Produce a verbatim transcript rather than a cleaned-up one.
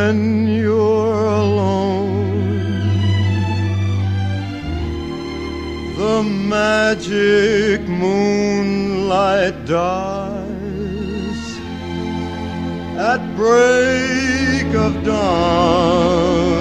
when you're alone. The magic moonlight dies at break of dawn.